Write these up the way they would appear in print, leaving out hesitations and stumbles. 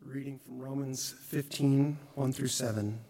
reading from Romans 15, 1 through 7.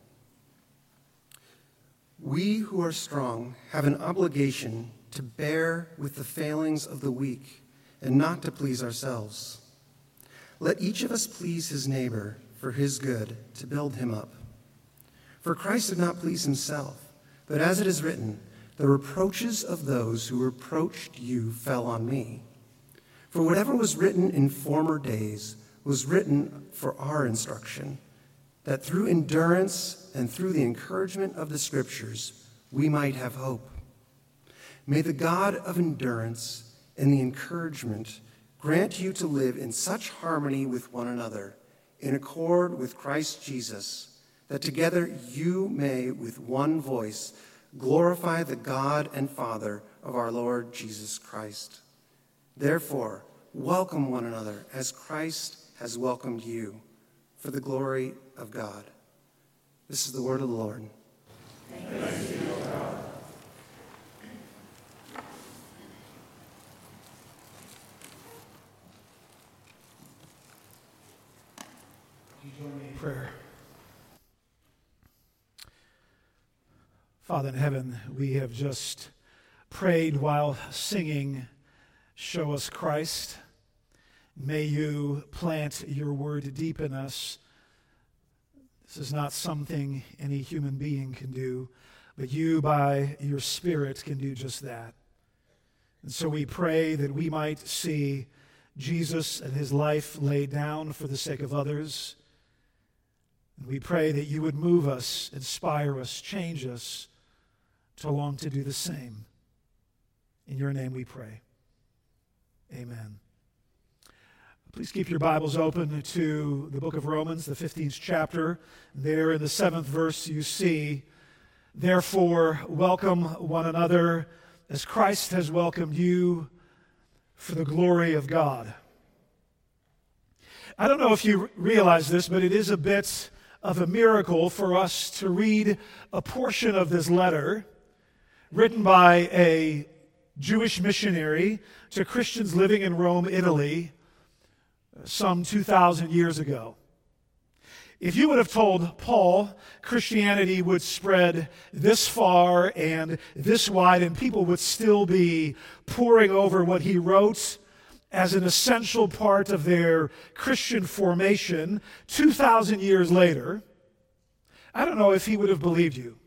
We who are strong have an obligation to bear with the failings of the weak and not to please ourselves. Let each of us please his neighbor for his good, to build him up. For Christ did not please himself, but as it is written, the reproaches of those who reproached you fell on me. For whatever was written in former days was written for our instruction, that through endurance and through the encouragement of the Scriptures we might have hope. May the God of endurance and the encouragement grant you to live in such harmony with one another, in accord with Christ Jesus, that together you may with one voice glorify the God and Father of our Lord Jesus Christ. Therefore, welcome one another as Christ has welcomed you, for the glory of God. This is the word of the Lord. Thanks be to God. You join me in prayer. Father in heaven, we have just prayed while singing, "Show us Christ." May you plant your word deep in us. This is not something any human being can do, but you, by your Spirit, can do just that. And so we pray that we might see Jesus and his life laid down for the sake of others. And we pray that you would move us, inspire us, change us to long to do the same. In your name we pray. Amen. Please keep your Bibles open to the book of Romans, the 15th chapter. There in the 7th verse you see, "Therefore welcome one another as Christ has welcomed you for the glory of God." I don't know if you realize this, but it is a bit of a miracle for us to read a portion of this letter written by a Jewish missionary to Christians living in Rome, Italy, some 2,000 years ago. If you would have told Paul Christianity would spread this far and this wide and people would still be poring over what he wrote as an essential part of their Christian formation 2,000 years later, I don't know if he would have believed you.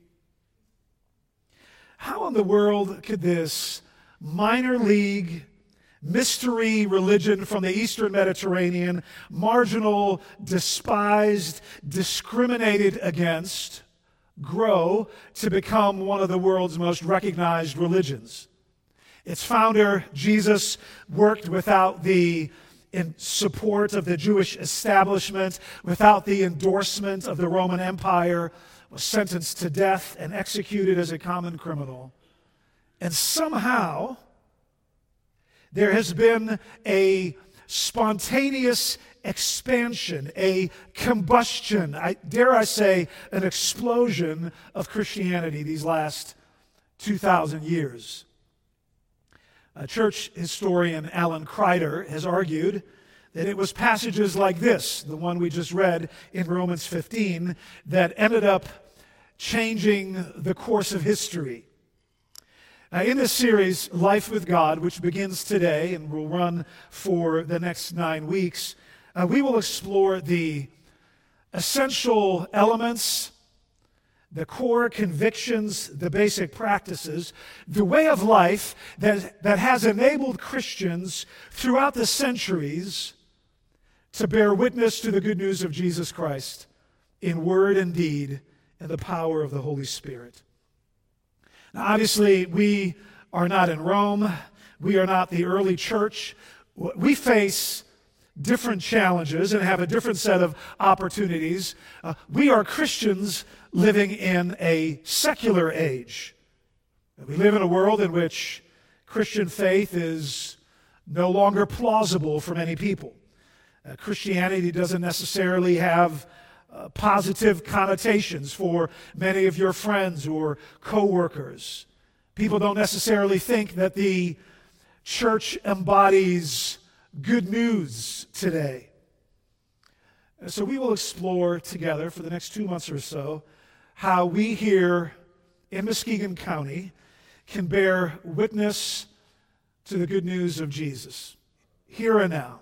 How in the world could this minor league mystery religion from the Eastern Mediterranean, marginal, despised, discriminated against, grow to become one of the world's most recognized religions? Its founder, Jesus, worked without the support of the Jewish establishment, without the endorsement of the Roman Empire, was sentenced to death and executed as a common criminal. And somehow there has been a spontaneous expansion, a combustion, dare I say, an explosion of Christianity these last 2,000 years. Church historian Alan Kreider has argued that it was passages like this, the one we just read in Romans 15, that ended up changing the course of history. Now, in this series, Life with God, which begins today and will run for the next 9 weeks, we will explore the essential elements, the core convictions, the basic practices, the way of life that has enabled Christians throughout the centuries to bear witness to the good news of Jesus Christ in word and deed and the power of the Holy Spirit. Now, obviously, we are not in Rome. We are not the early church. We face different challenges and have a different set of opportunities. We are Christians living in a secular age. We live in a world in which Christian faith is no longer plausible for many people. Christianity doesn't necessarily have positive connotations for many of your friends or co-workers. People don't necessarily think that the church embodies good news today. So we will explore together for the next 2 months or so how we here in Muskegon County can bear witness to the good news of Jesus, here and now.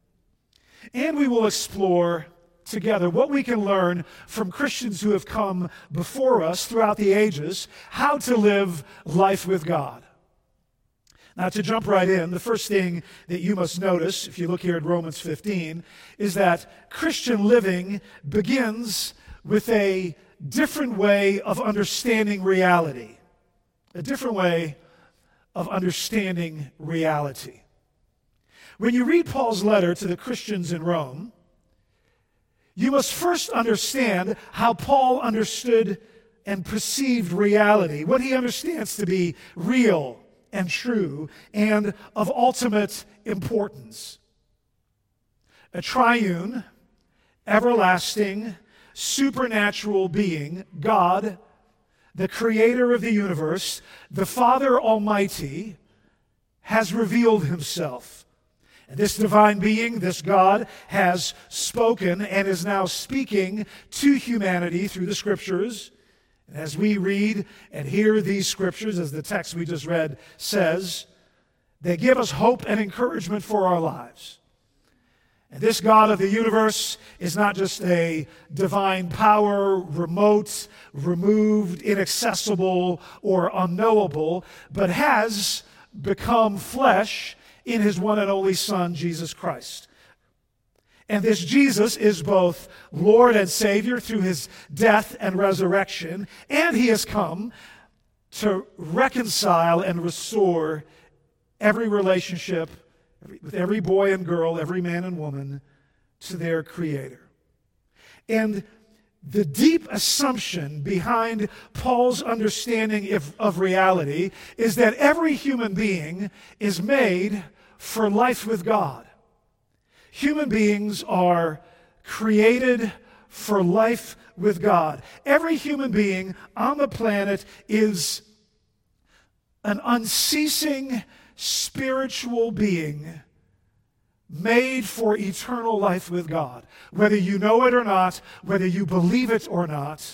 And we will explore together what we can learn from Christians who have come before us throughout the ages, how to live life with God. Now, to jump right in, the first thing that you must notice, if you look here at Romans 15, is that Christian living begins with a different way of understanding reality. A different way of understanding reality. When you read Paul's letter to the Christians in Rome, you must first understand how Paul understood and perceived reality, what he understands to be real and true and of ultimate importance. A triune, everlasting, supernatural being, God, the creator of the universe, the Father Almighty, has revealed himself. And this divine being, this God, has spoken and is now speaking to humanity through the Scriptures. And as we read and hear these Scriptures, as the text we just read says, they give us hope and encouragement for our lives. And this God of the universe is not just a divine power, remote, removed, inaccessible, or unknowable, but has become flesh in his one and only Son, Jesus Christ. And this Jesus is both Lord and Savior through his death and resurrection, and he has come to reconcile and restore every relationship with every boy and girl, every man and woman, to their Creator. And the deep assumption behind Paul's understanding of reality is that every human being is made for life with God. Human beings are created for life with God. Every human being on the planet is an unceasing spiritual being made for eternal life with God. Whether you know it or not, whether you believe it or not,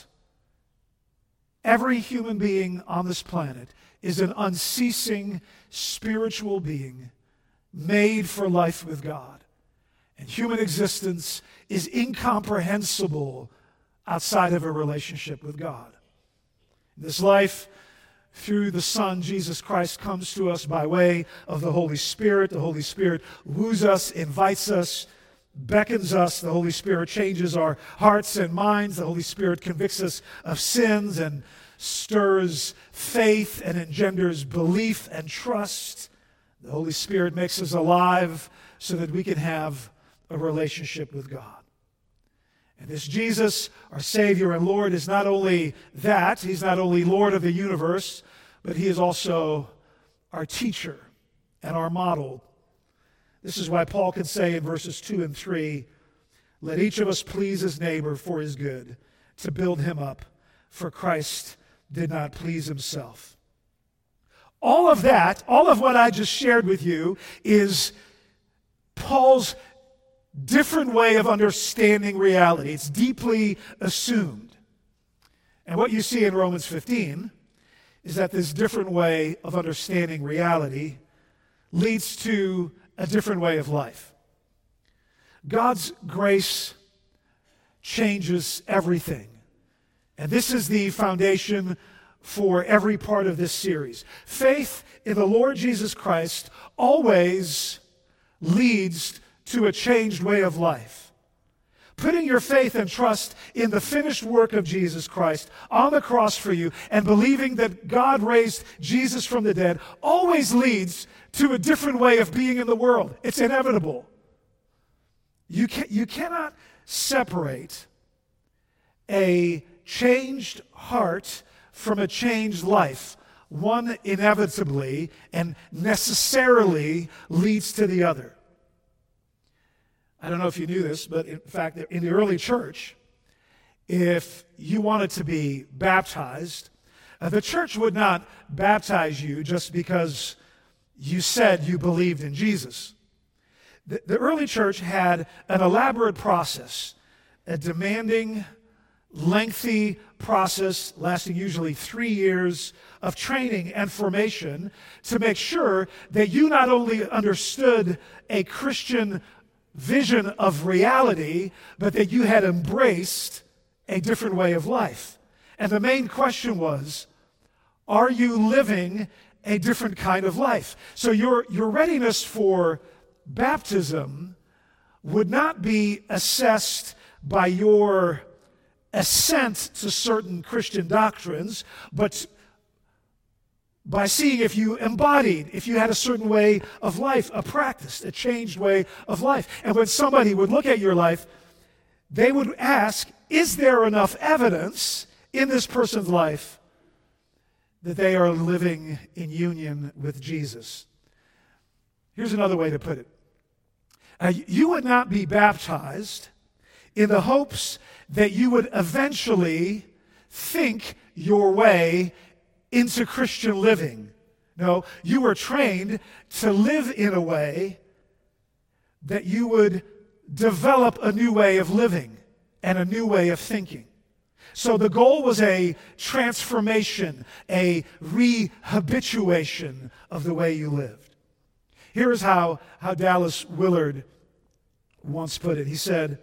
every human being on this planet is an unceasing spiritual being made for life with God. And human existence is incomprehensible outside of a relationship with God. This life through the Son, Jesus Christ, comes to us by way of the Holy Spirit. The Holy Spirit woos us, invites us, beckons us. The Holy Spirit changes our hearts and minds. The Holy Spirit convicts us of sins and stirs faith and engenders belief and trust. The Holy Spirit makes us alive so that we can have a relationship with God. And this Jesus, our Savior and Lord, is not only that, he's not only Lord of the universe, but he is also our teacher and our model. This is why Paul can say in verses 2 and 3, let each of us please his neighbor for his good, to build him up, for Christ did not please himself. All of that, all of what I just shared with you, is Paul's different way of understanding reality. It's deeply assumed. And what you see in Romans 15 is that this different way of understanding reality leads to a different way of life. God's grace changes everything. And this is the foundation for every part of this series. Faith in the Lord Jesus Christ always leads to a changed way of life. Putting your faith and trust in the finished work of Jesus Christ on the cross for you and believing that God raised Jesus from the dead always leads to a different way of being in the world. It's inevitable. You cannot separate a changed heart from a changed life. One inevitably and necessarily leads to the other. I don't know if you knew this, but in fact, in the early church, if you wanted to be baptized, the church would not baptize you just because you said you believed in Jesus. The early church had an elaborate process a demanding, lengthy process lasting usually 3 years of training and formation to make sure that you not only understood a Christian vision of reality, but that you had embraced a different way of life. And the main question was, are you living a different kind of life? So your readiness for baptism would not be assessed by your assent to certain Christian doctrines, but by seeing if you embodied, if you had a certain way of life, a practice, a changed way of life. And when somebody would look at your life, they would ask, is there enough evidence in this person's life that they are living in union with Jesus? Here's another way to put it. You would not be baptized in the hopes that you would eventually think your way into Christian living. No, you were trained to live in a way that you would develop a new way of living and a new way of thinking. So the goal was a transformation, a rehabituation of the way you lived. Here is how Dallas Willard once put it. He said,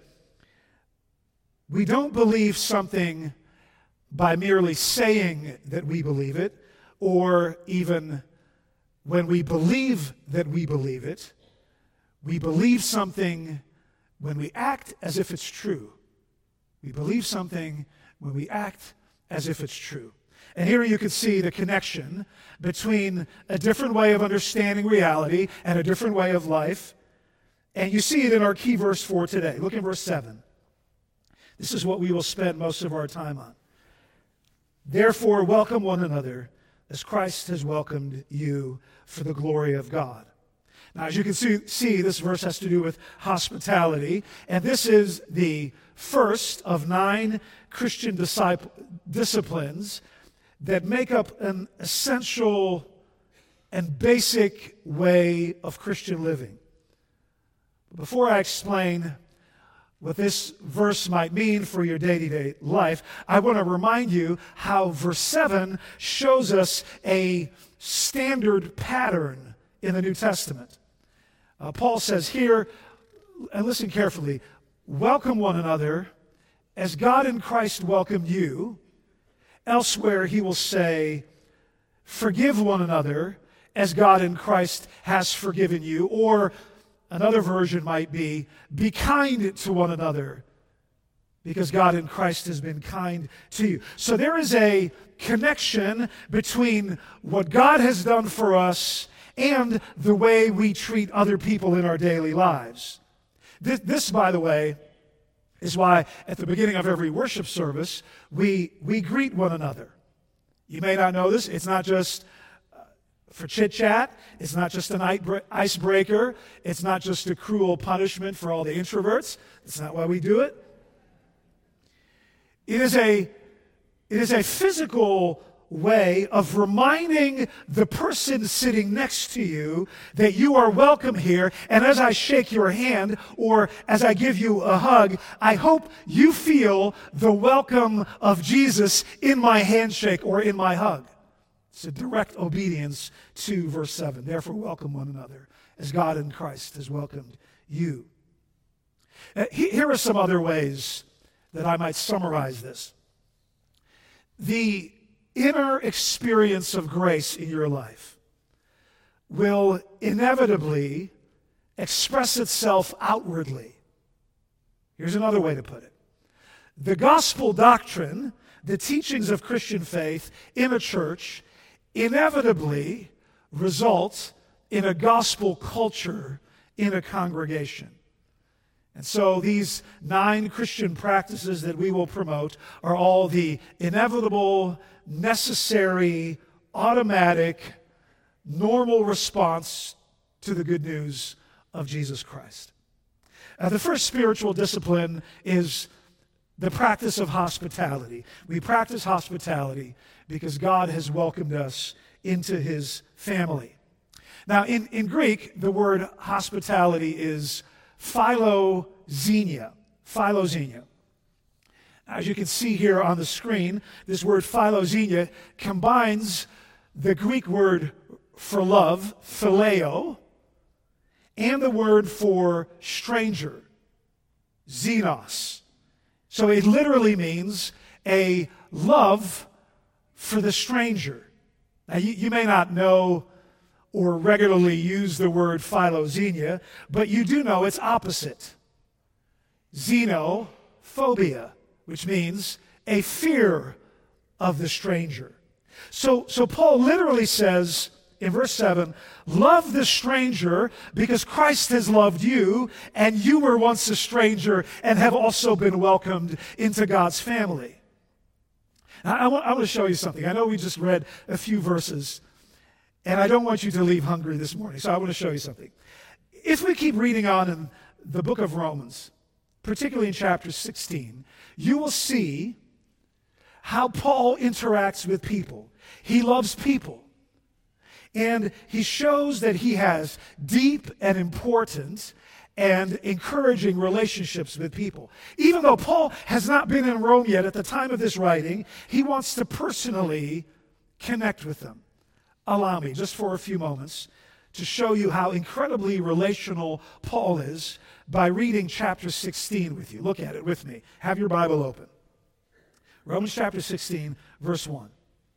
"We don't believe something by merely saying that we believe it, or even when we believe that we believe it. We believe something when we act as if it's true." We believe something when we act as if it's true. And here you can see the connection between a different way of understanding reality and a different way of life. And you see it in our key verse for today. Look at verse 7. This is what we will spend most of our time on. "Therefore, welcome one another as Christ has welcomed you for the glory of God." Now, as you can see, this verse has to do with hospitality, and this is the first of 9 Christian disciplines that make up an essential and basic way of Christian living. Before I explain what this verse might mean for your day-to-day life, I want to remind you how verse 7 shows us a standard pattern in the New Testament. Paul says here, and listen carefully, "Welcome one another as God in Christ welcomed you." Elsewhere he will say, "Forgive one another as God in Christ has forgiven you." Or another version might be kind to one another because God in Christ has been kind to you. So there is a connection between what God has done for us and the way we treat other people in our daily lives. This, by the way, is why at the beginning of every worship service, we greet one another. You may not know this. It's not just for chit-chat. It's not just an icebreaker. It's not just a cruel punishment for all the introverts. That's not why we do it. It is a physical way of reminding the person sitting next to you that you are welcome here. And as I shake your hand or as I give you a hug, I hope you feel the welcome of Jesus in my handshake or in my hug. It's a direct obedience to verse 7. "Therefore, welcome one another as God in Christ has welcomed you." Here are some other ways that I might summarize this. The inner experience of grace in your life will inevitably express itself outwardly. Here's another way to put it. The gospel doctrine, the teachings of Christian faith in a church, inevitably result in a gospel culture in a congregation. And so these 9 Christian practices that we will promote are all the inevitable, necessary, automatic, normal response to the good news of Jesus Christ. The first spiritual discipline is the practice of hospitality. We practice hospitality because God has welcomed us into his family. Now, in Greek, the word hospitality is philoxenia. Philoxenia. As you can see here on the screen, this word philoxenia combines the Greek word for love, phileo, and the word for stranger, xenos. So it literally means a love for the stranger. Now, you may not know or regularly use the word philoxenia, but you do know its opposite, xenophobia, which means a fear of the stranger. So Paul literally says in verse 7, love the stranger because Christ has loved you, and you were once a stranger and have also been welcomed into God's family. Now, I want to show you something. I know we just read a few verses, and I don't want you to leave hungry this morning, so I want to show you something. If we keep reading on in the book of Romans, particularly in chapter 16, you will see how Paul interacts with people. He loves people. And he shows that he has deep and important and encouraging relationships with people. Even though Paul has not been in Rome yet at the time of this writing, he wants to personally connect with them. Allow me, just for a few moments, to show you how incredibly relational Paul is by reading chapter 16 with you. Look at it with me. Have your Bible open. Romans chapter 16, verse 1.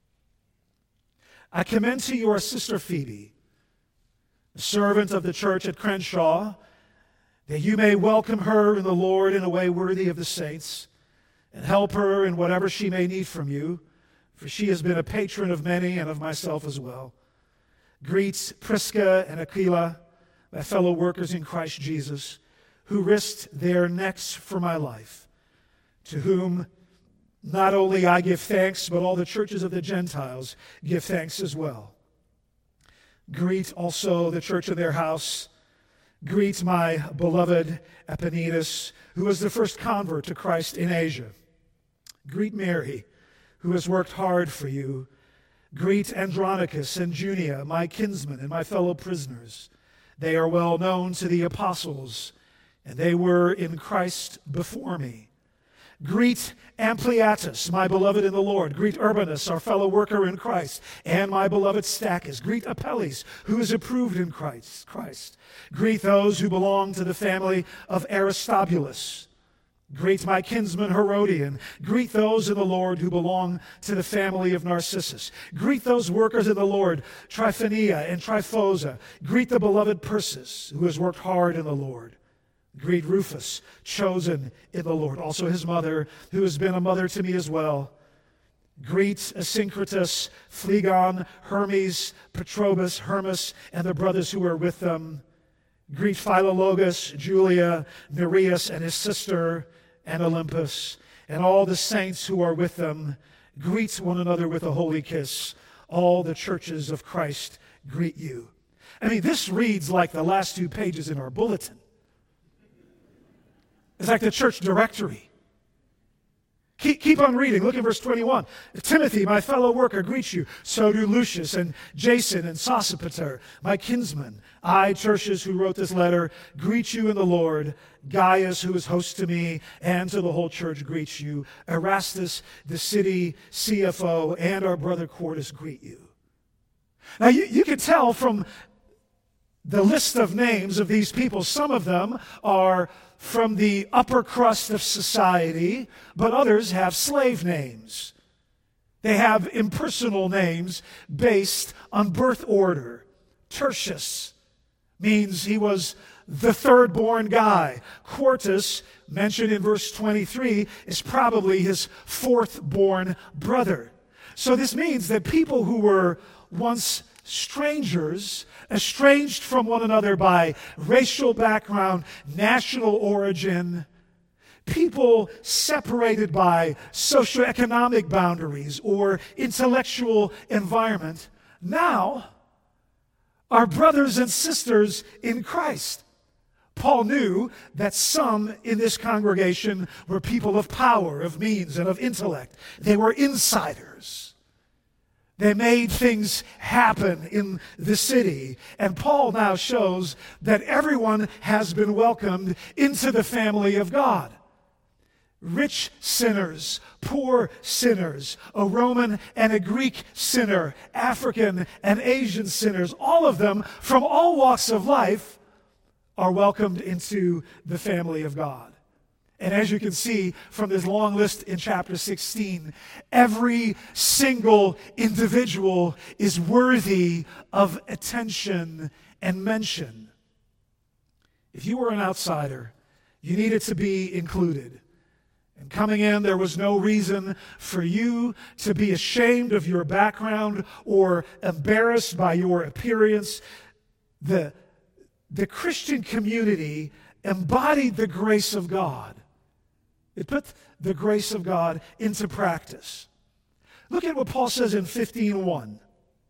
I commend to you our sister Phoebe, a servant of the church at Crenshaw, that you may welcome her in the Lord in a way worthy of the saints, and help her in whatever she may need from you, for she has been a patron of many and of myself as well. Greet Prisca and Aquila, my fellow workers in Christ Jesus, who risked their necks for my life, to whom not only I give thanks, but all the churches of the Gentiles give thanks as well. Greet also the church in their house. Greet my beloved Epaenetus, who was the first convert to Christ in Asia. Greet Mary, who has worked hard for you. Greet Andronicus and Junia, my kinsmen and my fellow prisoners. They are well known to the apostles, and they were in Christ before me. Greet Ampliatus, my beloved in the Lord. Greet Urbanus, our fellow worker in Christ, and my beloved Stachys. Greet Apelles, who is approved in Christ. Greet those who belong to the family of Aristobulus. Greet my kinsman Herodian. Greet those in the Lord who belong to the family of Narcissus. Greet those workers in the Lord, Tryphenia and Tryphosa. Greet the beloved Persis, who has worked hard in the Lord. Greet Rufus, chosen in the Lord, also his mother, who has been a mother to me as well. Greet Asyncritus, Phlegon, Hermes, Petrobus, Hermas, and the brothers who are with them. Greet Philologus, Julia, Nereus, and his sister, and Olympus, and all the saints who are with them. Greet one another with a holy kiss. All the churches of Christ greet you. I mean, this reads like the last 2 pages in our bulletin. It's like the church directory. Keep on reading. Look at verse 21. Timothy, my fellow worker, greets you. So do Lucius and Jason and Sosipater, my kinsmen. I, Tertius, who wrote this letter, greet you in the Lord. Gaius, who is host to me and to the whole church, greets you. Erastus, the city CFO, and our brother Quartus greet you. Now, you can tell from the list of names of these people, some of them are from the upper crust of society, but others have slave names. They have impersonal names based on birth order. Tertius means he was the third-born guy. Quartus, mentioned in verse 23, is probably his fourth-born brother. So this means that people who were once strangers, estranged from one another by racial background, national origin, people separated by socioeconomic boundaries or intellectual environment, now are brothers and sisters in Christ. Paul knew that some in this congregation were people of power, of means, and of intellect. They were insiders. They made things happen in the city. And Paul now shows that everyone has been welcomed into the family of God. rich sinners, poor sinners, a Roman and a Greek sinner, African and Asian sinners, all of them from all walks of life are welcomed into the family of God. And as you can see from this long list in chapter 16, every single individual is worthy of attention and mention. If you were an outsider, you needed to be included. And coming in, there was no reason for you to be ashamed of your background or embarrassed by your appearance. The Christian community embodied the grace of God. It put the grace of God into practice. Look at what Paul says in 15:1.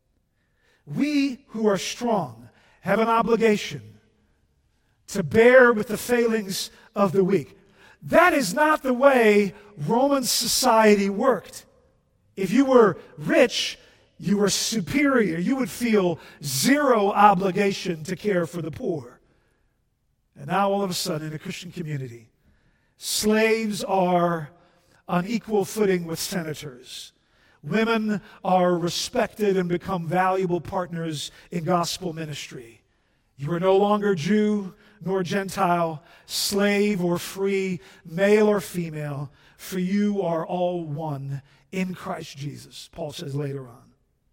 We who are strong have an obligation to bear with the failings of the weak. That is not the way Roman society worked. If you were rich, you were superior. You would feel zero obligation to care for the poor. And now all of a sudden in a Christian community, slaves are on equal footing with senators. Women are respected and become valuable partners in gospel ministry. You are no longer Jew nor Gentile, slave or free, male or female, for you are all one in Christ Jesus, Paul says later on.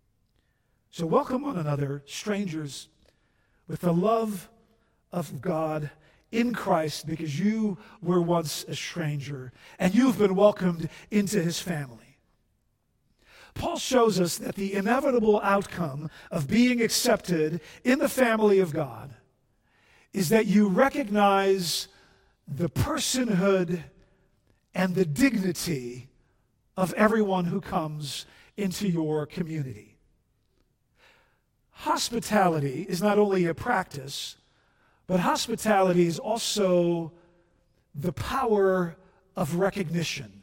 So welcome one another, strangers, with the love of God in Christ, because you were once a stranger and you've been welcomed into his family. Paul shows us that the inevitable outcome of being accepted in the family of God is that you recognize the personhood and the dignity of everyone who comes into your community. Hospitality is not only a practice, but hospitality is also the power of recognition.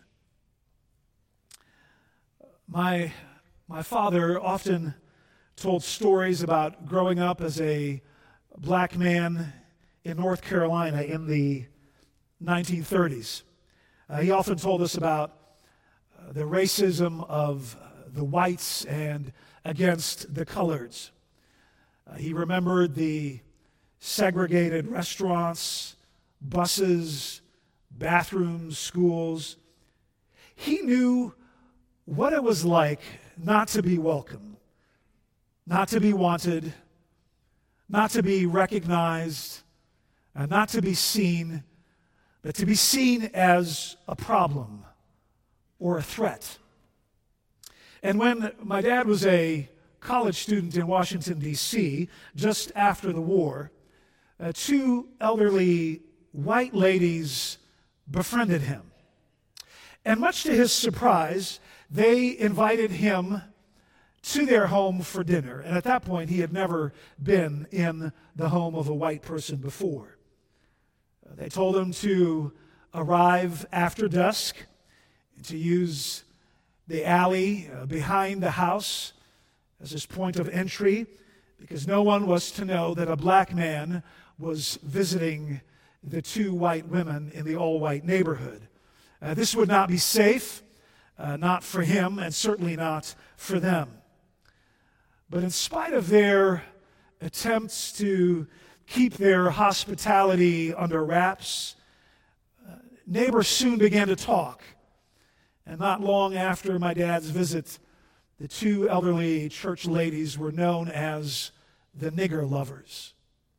My father often told stories about growing up as a black man in North Carolina in the 1930s. He often told us about the racism of the whites and against the coloreds. He remembered the segregated restaurants, buses, bathrooms, schools. He knew what it was like not to be welcome, not to be wanted, not to be recognized, not to be seen, but to be seen as a problem or a threat. And when my dad was a college student in Washington, D.C., just after the war, two elderly white ladies befriended him. And much to his surprise, they invited him to their home for dinner. And at that point, he had never been in the home of a white person before. They told him to arrive after dusk, to use the alley behind the house as his point of entry, because no one was to know that a black man was visiting the two white women in the all-white neighborhood. This would not be safe, not for him, and certainly not for them. But in spite of their attempts to keep their hospitality under wraps, neighbors soon began to talk. And not long after my dad's visit, the two elderly church ladies were known as the nigger lovers.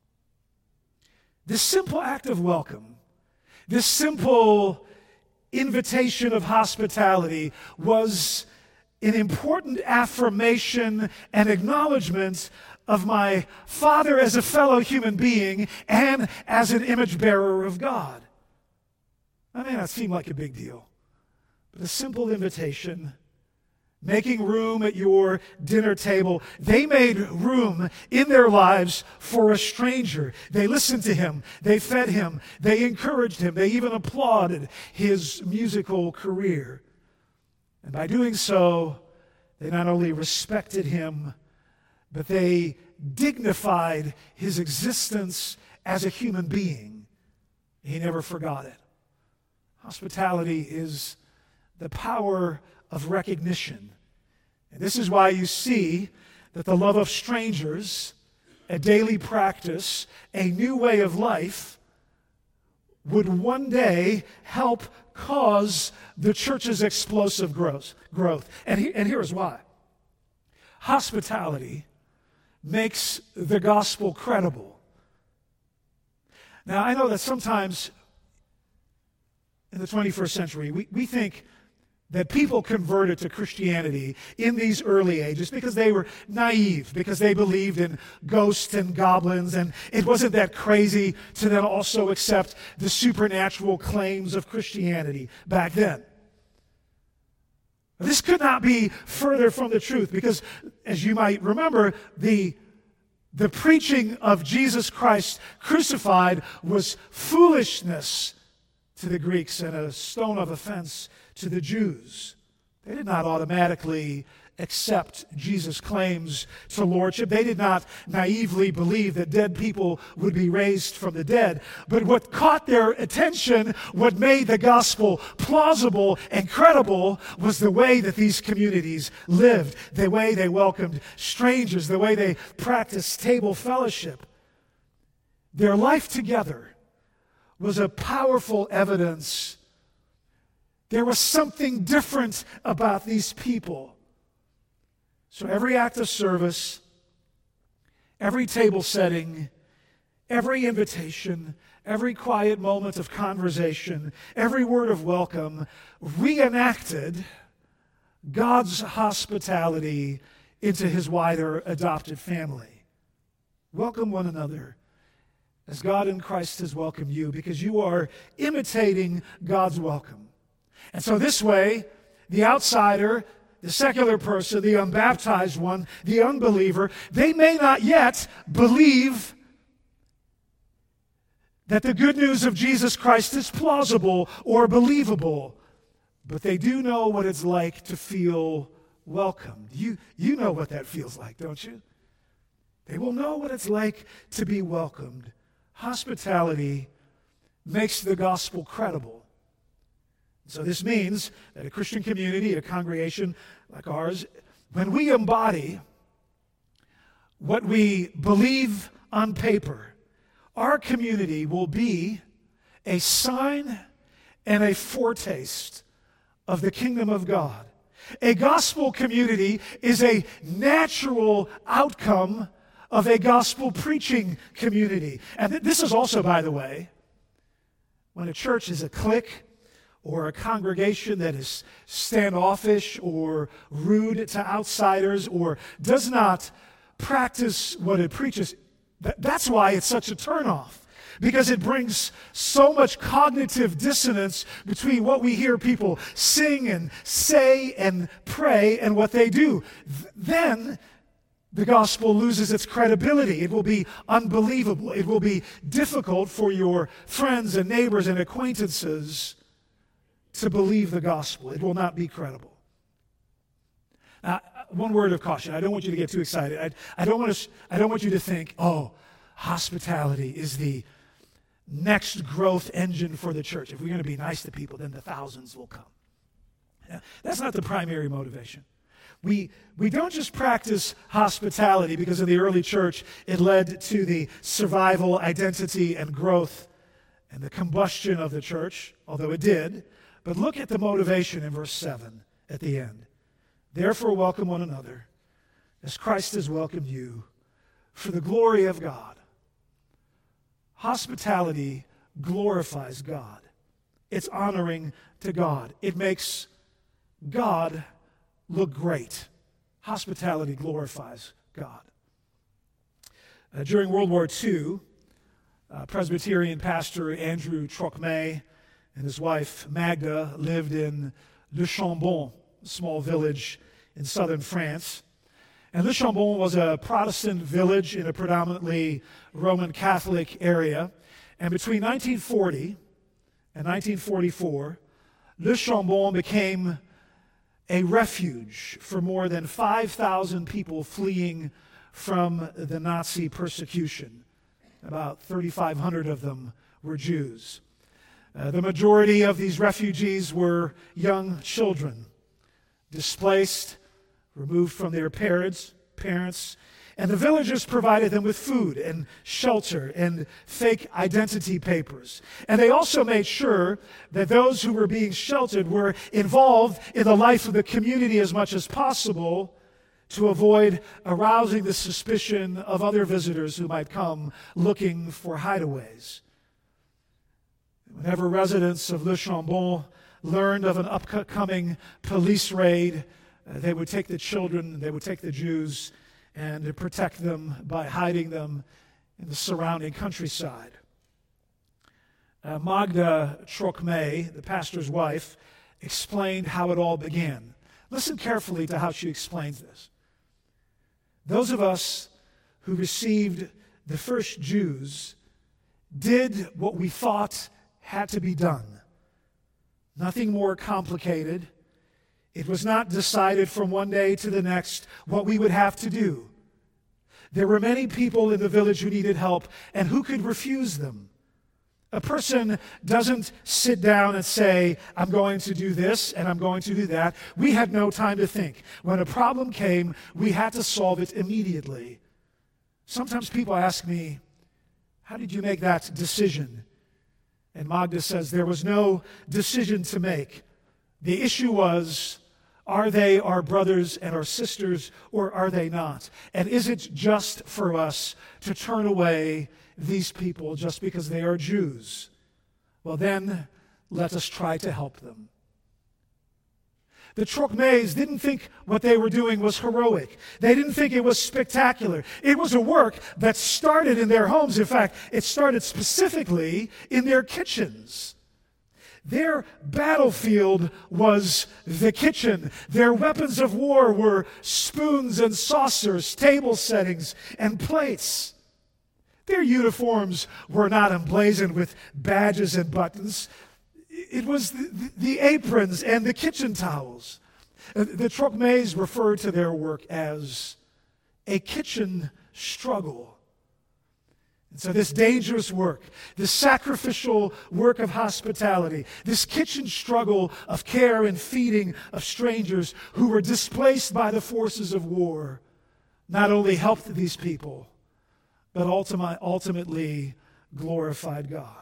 This simple act of welcome, this simple invitation of hospitality was an important affirmation and acknowledgement of my father as a fellow human being and as an image bearer of God. That may not seem like a big deal, but a simple invitation, making room at your dinner table. They made room in their lives for a stranger. They listened to him. They fed him. They encouraged him. They even applauded his musical career. And by doing so, they not only respected him, but they dignified his existence as a human being. He never forgot it. Hospitality is the power of recognition. And this is why you see that the love of strangers, a daily practice, a new way of life, would one day help cause the church's explosive growth. And here's why. Hospitality makes the gospel credible. Now, I know that sometimes in the 21st century, we think that people converted to Christianity in these early ages because they were naive, because they believed in ghosts and goblins, and it wasn't that crazy to then also accept the supernatural claims of Christianity back then. This could not be further from the truth because, as you might remember, the preaching of Jesus Christ crucified was foolishness to the Greeks and a stone of offense to the Jews. They did not automatically accept Jesus' claims to lordship. They did not naively believe that dead people would be raised from the dead. But what caught their attention, what made the gospel plausible and credible, was the way that these communities lived, the way they welcomed strangers, the way they practiced table fellowship. Their life together was a powerful evidence. There was something different about these people. So every act of service, every table setting, every invitation, every quiet moment of conversation, every word of welcome reenacted God's hospitality into his wider adopted family. Welcome one another as God in Christ has welcomed you, because you are imitating God's welcome. And so this way, the outsider, the secular person, the unbaptized one, the unbeliever, they may not yet believe that the good news of Jesus Christ is plausible or believable, but they do know what it's like to feel welcomed. You know what that feels like, don't you? They will know what it's like to be welcomed. Hospitality makes the gospel credible. So this means that a Christian community, a congregation like ours, when we embody what we believe on paper, our community will be a sign and a foretaste of the kingdom of God. A gospel community is a natural outcome of a gospel preaching community. And this is also, by the way, when a church is a clique or a congregation that is standoffish or rude to outsiders or does not practice what it preaches, that's why it's such a turnoff. Because it brings so much cognitive dissonance between what we hear people sing and say and pray and what they do. Then the gospel loses its credibility. It will be unbelievable. It will be difficult for your friends and neighbors and acquaintances to believe the gospel. It will not be credible. Now, one word of caution. I don't want you to get too excited. I don't want you to think, oh, hospitality is the next growth engine for the church. If we're going to be nice to people, then the thousands will come. Yeah, that's not the primary motivation. We don't just practice hospitality because in the early church it led to the survival, identity, and growth and the combustion of the church, although it did. But look at the motivation in verse 7 at the end. Therefore welcome one another as Christ has welcomed you for the glory of God. Hospitality glorifies God. It's honoring to God. It makes God look great. Hospitality glorifies God. During World War II, Presbyterian pastor Andrew Trocmé and his wife Magda lived in Le Chambon, a small village in southern France. And Le Chambon was a Protestant village in a predominantly Roman Catholic area. And between 1940 and 1944, Le Chambon became a refuge for more than 5,000 people fleeing from the Nazi persecution. About 3,500 of them were Jews. The majority of these refugees were young children, displaced, removed from their parents, and the villagers provided them with food and shelter and fake identity papers. And they also made sure that those who were being sheltered were involved in the life of the community as much as possible to avoid arousing the suspicion of other visitors who might come looking for hideaways. Whenever residents of Le Chambon learned of an upcoming police raid, they would take the children, they would take the Jews, and protect them by hiding them in the surrounding countryside. Magda Trocmé, the pastor's wife, explained how it all began. Listen carefully to how she explains this. Those of us who received the first Jews did what we thought had to be done. Nothing more complicated. It was not decided from one day to the next what we would have to do. There were many people in the village who needed help, and who could refuse them? A person doesn't sit down and say, I'm going to do this and I'm going to do that. We had no time to think. When a problem came, we had to solve it immediately. Sometimes people ask me, how did you make that decision? And Magda says, there was no decision to make. The issue was, are they our brothers and our sisters, or are they not? And is it just for us to turn away these people just because they are Jews? Well, then, let us try to help them. The Trocmés didn't think what they were doing was heroic. They didn't think it was spectacular. It was a work that started in their homes. In fact, it started specifically in their kitchens. Their battlefield was the kitchen. Their weapons of war were spoons and saucers, table settings, and plates. Their uniforms were not emblazoned with badges and buttons. It was the aprons and the kitchen towels. The Trocmés referred to their work as a kitchen struggle. And so this dangerous work, this sacrificial work of hospitality, this kitchen struggle of care and feeding of strangers who were displaced by the forces of war, not only helped these people, but ultimately glorified God.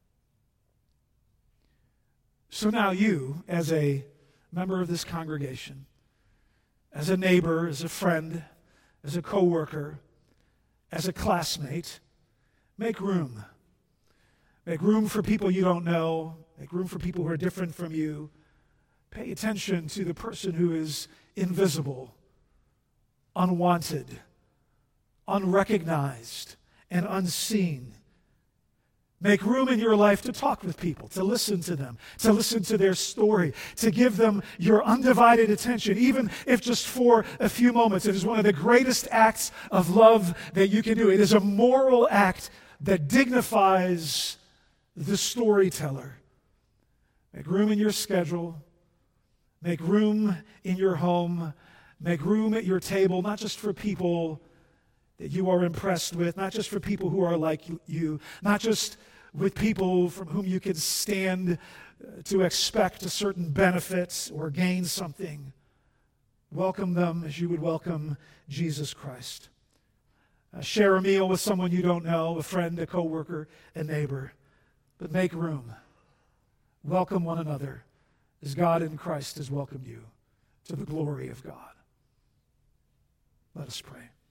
So now you, as a member of this congregation, as a neighbor, as a friend, as a co-worker, as a classmate, make room. Make room for people you don't know. Make room for people who are different from you. Pay attention to the person who is invisible, unwanted, unrecognized, and unseen. Make room in your life to talk with people, to listen to them, to listen to their story, to give them your undivided attention, even if just for a few moments. It is one of the greatest acts of love that you can do. It is a moral act that dignifies the storyteller. Make room in your schedule. Make room in your home. Make room at your table, not just for people that you are impressed with, not just for people who are like you, not just with people from whom you can stand to expect a certain benefit or gain something. Welcome them as you would welcome Jesus Christ. Share a meal with someone you don't know, a friend, a coworker, a neighbor. But make room. Welcome one another as God in Christ has welcomed you to the glory of God. Let us pray.